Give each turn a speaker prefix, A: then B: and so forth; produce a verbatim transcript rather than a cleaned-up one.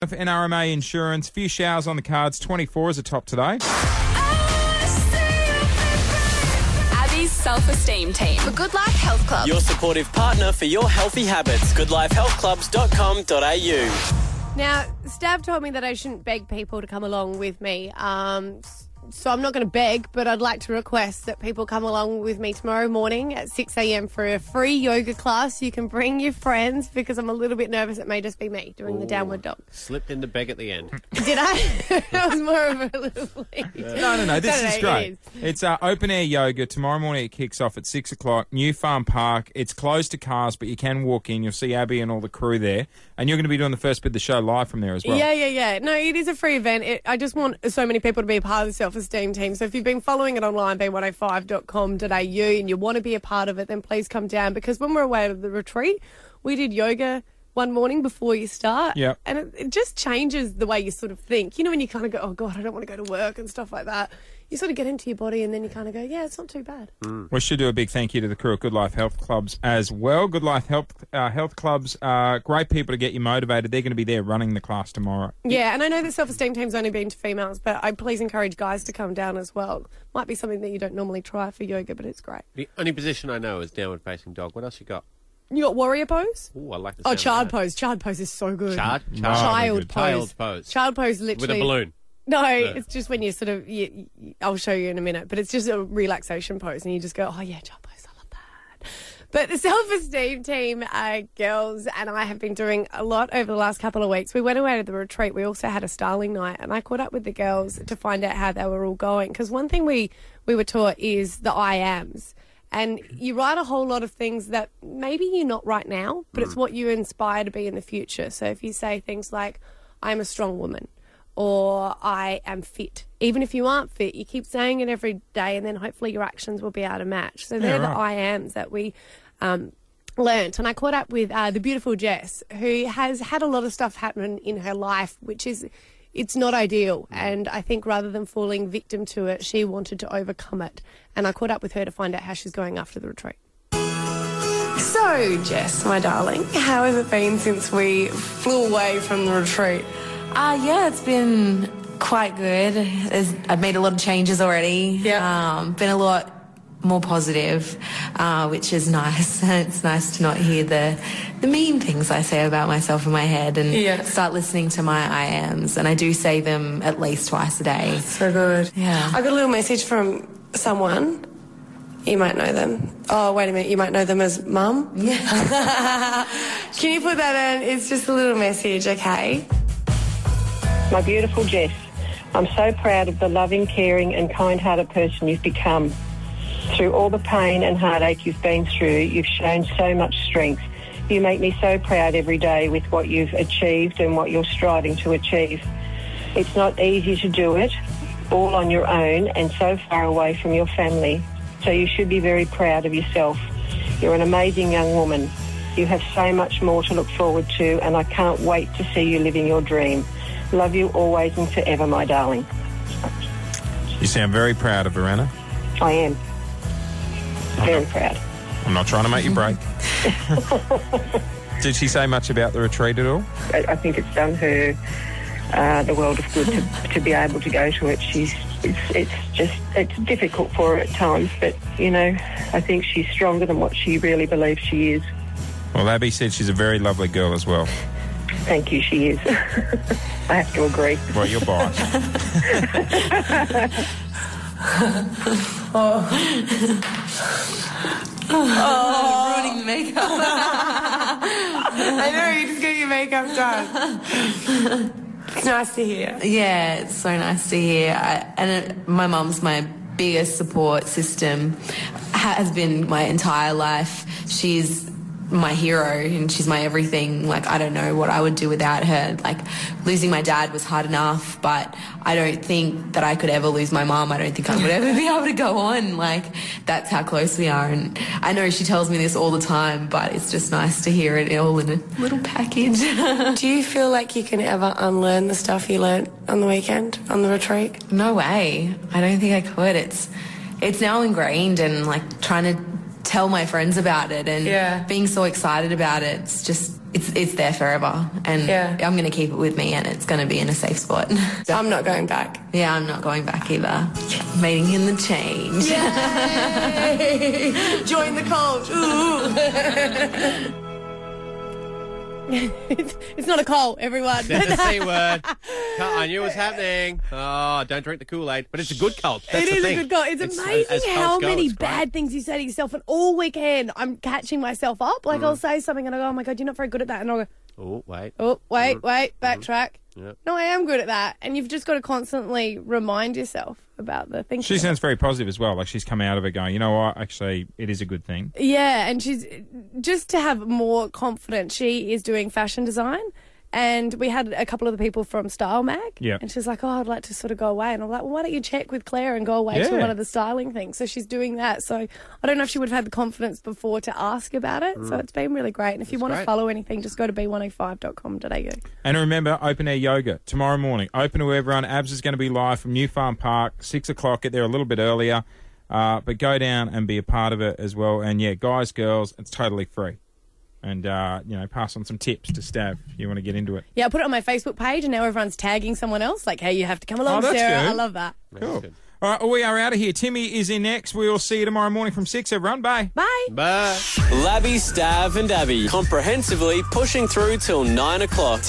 A: Of N R M A Insurance, few showers on the cards, twenty-four is a top today.
B: Abby's self-esteem team for Good Life Health Club.
C: Your supportive partner for your healthy habits. good life health clubs dot com dot a u.
D: Now, Stav told me that I shouldn't beg people to come along with me. Um, so I'm not going to beg, but I'd like to request that people come along with me tomorrow morning at six a.m. for a free yoga class. You can bring your friends because I'm a little bit nervous it may just be me doing
E: Ooh,
D: the downward dog.
E: Slipped into beg at the end.
D: Did I? That was more of a little please.
A: No, no, no, this
D: No, no,
A: is
D: it
A: great.
D: is.
A: It's uh, open air yoga. Tomorrow morning it kicks off at six o'clock. New Farm Park. It's closed to cars, but you can walk in. You'll see Abby and all the crew there. And you're going to be doing the first bit of the show live from there as well.
D: Yeah, yeah, yeah. No, it is a free event. It, I just want so many people to be a part of the self-esteem team. So if you've been following it online, b one oh five dot com dot a u, and you want to be a part of it, then please come down. Because when we're away at the retreat, we did yoga one morning before you start.
A: Yep.
D: And it, it just changes the way you sort of think. You know, when you kind of go, oh, God, I don't want to go to work and stuff like that. You sort of get into your body and then you kind of go, yeah, it's not too bad.
A: We should do a big thank you to the crew at Good Life Health Clubs as well. Good Life Health uh, Health Clubs, uh, great people to get you motivated. They're going to be there running the class tomorrow.
D: Yeah, and I know that self-esteem team's only been to females, but I please encourage guys to come down as well. Might be something that you don't normally try for yoga, but it's great.
E: The only position I know is downward facing dog. What else you got?
D: You got warrior pose?
E: Oh, I like the
D: Oh,
E: sound of
D: child
E: that.
D: pose. Child pose is so good.
E: Child?
A: No,
E: Child.
D: Child
A: good.
D: pose.
E: Child pose.
D: Child pose literally.
E: With a balloon.
D: No, it's just when you sort of, you, you, I'll show you in a minute, but it's just a relaxation pose and you just go, oh yeah, child pose, I love that. But the self-esteem team, uh, girls and I have been doing a lot over the last couple of weeks. We went away to the retreat. We also had a Starling night and I caught up with the girls to find out how they were all going. Because one thing we, we were taught is the I ams. And you write a whole lot of things that maybe you're not right now, but it's what you inspire to be in the future. So if you say things like, I'm a strong woman, or I am fit. Even if you aren't fit, you keep saying it every day and then hopefully your actions will be able to match. So they're
A: Yeah,
D: the
A: right.
D: I ams that we um, learnt. And I caught up with uh, the beautiful Jess, who has had a lot of stuff happen in her life, which is, it's not ideal. And I think rather than falling victim to it, she wanted to overcome it. And I caught up with her to find out how she's going after the retreat. So, Jess, my darling, how has it been since we flew away from the retreat?
F: Uh, yeah, it's been quite good. There's, I've made a lot of changes already.
D: Yeah.
F: Um, been a lot more positive, uh, which is nice. It's nice to not hear the the mean things I say about myself in my head and
D: Yeah.
F: start listening to my I ams. And I do say them at least twice a day.
D: So good.
F: Yeah.
D: I got a little message from someone. You might know them. Oh, wait a minute. You might know them as Mum.
F: Yeah.
D: Can you put that in? It's just a little message, okay?
G: My beautiful Jess, I'm so proud of the loving, caring and kind-hearted person you've become. Through all the pain and heartache you've been through, you've shown so much strength. You make me so proud every day with what you've achieved and what you're striving to achieve. It's not easy to do it all on your own and so far away from your family. So you should be very proud of yourself. You're an amazing young woman. You have so much more to look forward to and I can't wait to see you living your dream. Love you always and forever, my darling.
A: You sound very proud of Verena.
G: I am. Very proud.
A: I'm not trying to make you break. Did she say much about the retreat at all?
G: I, I think it's done her uh, the world of good to, to be able to go to it. She's it's, it's just it's difficult for her at times, but, you know, I think she's stronger than what she really believes she is.
A: Well, Abby said she's a very lovely girl as well.
G: Thank you, she is. I have to agree.
A: Well, you're biased.
F: Oh, ruining the makeup.
D: I know, you just get your makeup done. It's nice to hear.
F: Yeah, it's so nice to hear. I, and it, my mum's my biggest support system, has been my entire life. She's my hero and she's my everything. Like, I don't know what I would do without her. Like, losing my dad was hard enough, but I don't think that I could ever lose my mum. I don't think I would ever be able to go on. Like, that's how close we are. And I know she tells me this all the time, but it's just nice to hear it all in a little package.
D: Do you feel like you can ever unlearn the stuff you learnt on the weekend, on the retreat?
F: No way. I don't think I could. It's it's now ingrained, and like trying to tell my friends about it and
D: Yeah.
F: being so excited about it. It's just it's it's there forever, and
D: Yeah.
F: I'm going to keep it with me, and it's going to be in a safe spot.
D: I'm not going back.
F: Yeah, I'm not going back either. Mating in the change.
D: Join the cult. it's, it's not a cult, everyone.
E: That's the C word. I knew it was happening. Oh, don't drink the Kool-Aid. But it's a good cult. That's
D: It
E: the
D: is
E: thing.
D: a good cult. It's,
E: It's,
D: amazing
E: as cults
D: how
E: go,
D: many
E: it's great.
D: bad things you say to yourself. And all weekend, I'm catching myself up. Like, I'll say something and I go, oh my God, you're not very good at that. And I'll go,
E: Oh, wait.
D: oh, wait, wait, backtrack.
E: Yep.
D: No, I am good at that. And you've just got to constantly remind yourself about the things.
A: She sounds very positive as well. Like she's come out of it going, you know what, actually, it is a good thing.
D: Yeah, and she's just to have more confidence. She is doing fashion design, and we had a couple of the people from Style Mag.
A: Yeah.
D: And she's like, oh, I'd like to sort of go away. And I'm like, well, why don't you check with Claire and go away to
A: Yeah.
D: one of the styling things? So she's doing that. So I don't know if she would have had the confidence before to ask about it. So it's been really great. And if you want to
E: great.
D: follow anything, just go to b one oh five dot com dot a u.
A: And remember, open air yoga tomorrow morning. Open to everyone. Abs is going to be live from New Farm Park, six o'clock. Get there a little bit earlier. Uh, but go down and be a part of it as well. And yeah, guys, girls, it's totally free. And, uh, you know, pass on some tips to Stav if you want to get into it.
D: Yeah, I put it on my Facebook page, and now everyone's tagging someone else. Like, hey, you have to come along,
A: Oh, that's
D: Sarah.
A: good.
D: I love that.
A: Cool.
E: good.
A: All right, well, we are out of here. Timmy is in next. We will see you tomorrow morning from six. Everyone, bye.
D: Bye.
E: Bye.
C: Labby, Stav and Abby, comprehensively pushing through till nine o'clock.